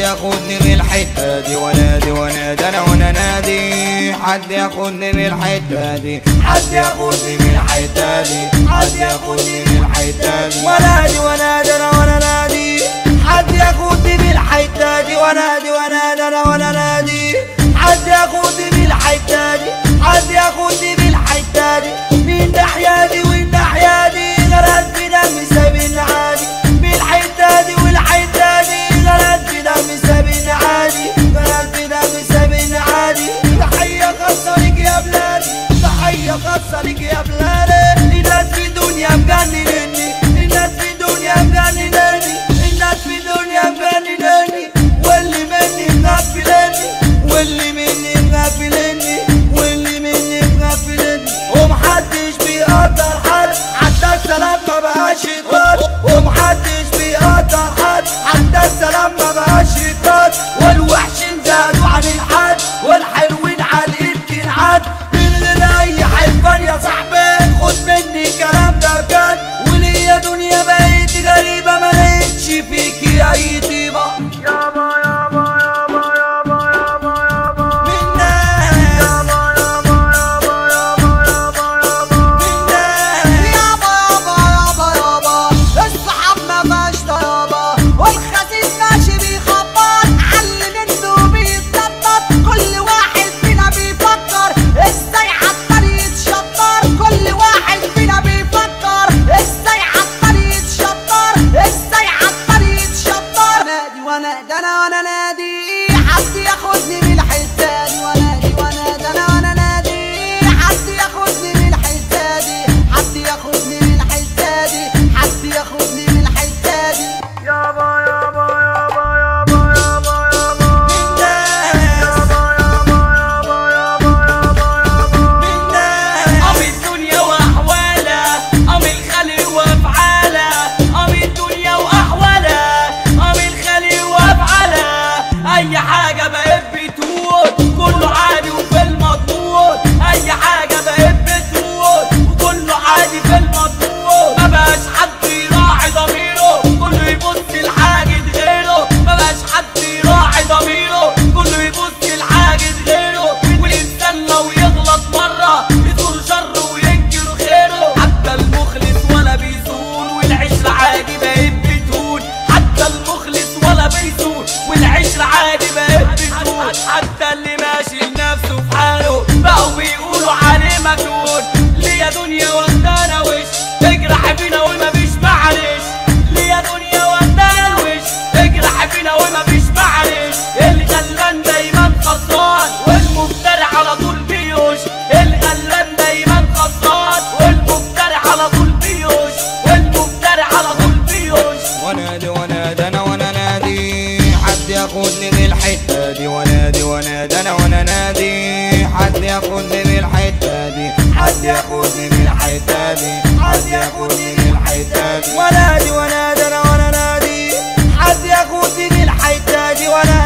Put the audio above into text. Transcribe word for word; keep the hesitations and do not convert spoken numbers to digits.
ياخدني من الحتة دي وانادي وانادي انا وانا نادي. حد ياخدني من الحتة دي، حد ياخدني من الحتة دي، حد ياخدني من الحتة دي وانادي وانادي انا وانا نادي. حد ياخدني من الحتة دي وانادي وانادي انا وانا نادي. حد ياخدني من الحتة دي، حد ياخدني من الحتة دي. من ناحية دي والناحية دي غرقت في دمي سايبني عادي. من الحتة دي والحتة دي غرقت في دمي سايبني عادي. غرقت في دمي سايبني عادي. تحية خاصة ليك يا بلادي، تحية خاصة ليك يا بلادي. الناس في الدنيا مجننني، الناس في الدنيا مجننني، الناس في الدنيا مجننني. واللي مني مغفلني، واللي مني مغفلني، واللي مني مغفلني. ومحدش بيقدر حد، حتى السلام ما بقاش يتقال. ومحدش بيقدر حد، حتى السلام ما بقاش يتقال. والوحشين زادوا عن الحد، والحلوين على الإيد تنعد. من غير أي حلفان يا صاحبي خد مني كلام ده بجد. وليا دنيا بقيت غريبة ما لقيتش فيكي أي طيبة. يابا يابا يابا يابا يابا يابا من ناس. يابا يابا يابا يابا يابا يابا من ناس. يابا يابا يابا يابا الصحاب ما فيهاش طيابة. والخسيس ماشي بيخبط علي منه بيتنطط. كل واحد فينا بيفكر ازاي عالطريق يتشطر. كل واحد فينا بيفكر ازاي عالطريق يتشطر، ازاي عالطريق يتشطر. نادي وانادي انا وانا نادي. حد ياخدني من الحتة دي وانادي وانادي انا وانا نادي. حد ياخدني من الحتة دي، حد ياخدني من الحتة دي، حد ياخدني من الحتة دي. يابا يابا يابا يابا يابا يابا من ناس. يابا يابا يابا يابا يابا يابا من ناس. قام الدنيا واحوالها، قام الخلق وافعالها. قام الدنيا واحوالها، قام الخلق وافعالها. اي حاجه بقت بتقول كله عادي وفي المضمون. اي حاجه بقت بتقول وكله عادي في المضمون. ما بقاش حد يراعي ضميره، كله يبص لحاجه غيره. ما بقاش حد يراعي ضميره، كله يبص لحاجه غيره. والانسان لو يغلط مره يزور شره وينكر خيره. حتى المخلص ولا بيزول والعشره عادي بقت بتهون. حتى المخلص ولا بيزول والعشره عادي بقت بتهون. حتى اللي ماشي لنفسه في حاله بقوا بيقولوا عليه مجنون. ليا دنيا واخدانا وش تجرح فينا وما فيش معلش. ليا دنيا واخدانا وش تجرح فينا وما فيش معلش. الغلبان دايما خسران والمفتري على طول بيوش. الغلبان دايما خسران والمفتري على طول بيوش. والمفتري على طول بيوش. وانادي وانادي انا وانا نادي. حد ياخدني من الحتة دي وانادي وانادي انا وانا نادي. حد ياخدني من الحتة دي، حد ياخدني من الحتة دي، حد ياخدني من الحتة دي وانادي وانادي انا وانا نادي. حد ياخدني من الحتة دي وانادي